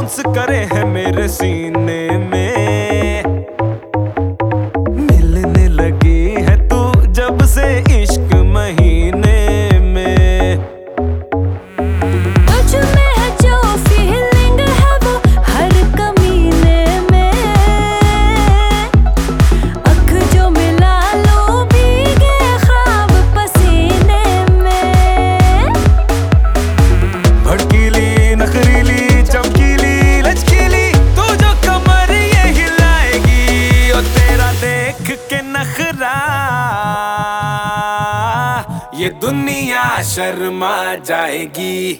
Bounce करे है मेरे सीने में। मिलने लगी है तू जब से इश्क महीने में। तुझ में है जो फीलिंग है वो हर कमीने में। अख जो मिला लो भीगे ख्वाब पसीने में। भड़कीली नखरीली चमकीली लचकीली तू जो कमर ये हिलाएगी। और तेरा देख के नखरा ये दुनिया शर्मा जाएगी।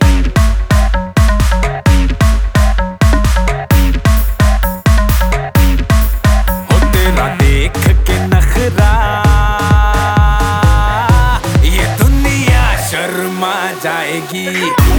ओ तेरा देख के नखरा ये दुनिया शर्मा जाएगी।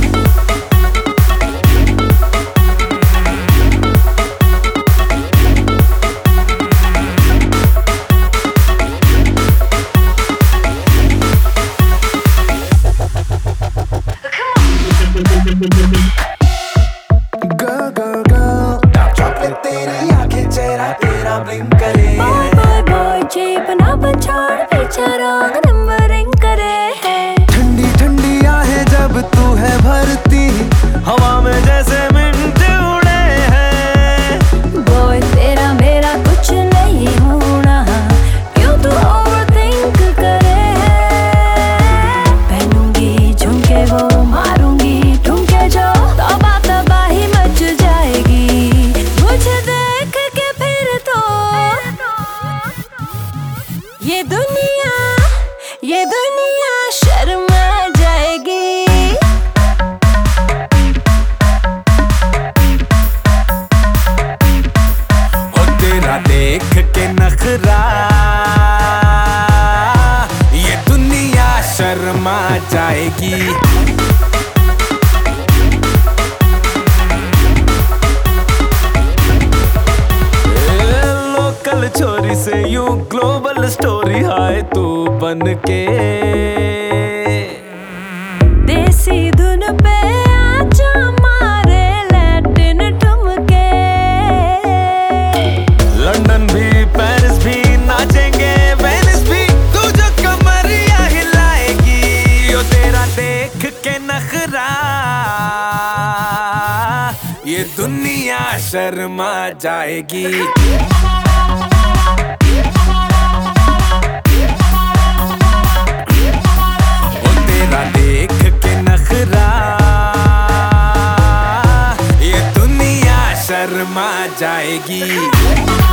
Girl, girl, girl, dark chocolate तेरी आंखें चेहरा तेरा ब्लिंक करे। Boy, boy, boy, जेब ना पछाड़ पीछे रंग नंबरिंग करे है। ठंडी ठंडी आहें जब तू है भरती हवा में जैसे मिंट उड़े हैं। Boy, तेरा मेरा कुछ नहीं होना क्यों तू ओवरथिंक करे है। पहनूंगी झुमके वो मारूंगी ठुमके जो तबाही मच जाएगी। मुझे देख के फिर तो ये दुनिया शर्मा जाएगी। ओ तेरा देख के नखरा ये दुनिया शर्मा जाएगी। लोकल छोरी से यूं ग्लोबल स्टोरी हाय तू बन के। देसी धुन पे आजा मारे लैटिन ठुमके। लंदन भी पेरिस भी नाचेंगे वेनिस भी तू जो कमरिया हिलाएगी। ओ तेरा देख के नखरा ये दुनिया शर्मा जाएगी। ओ तेरा देख के नखरा ये दुनिया शर्मा जाएगी।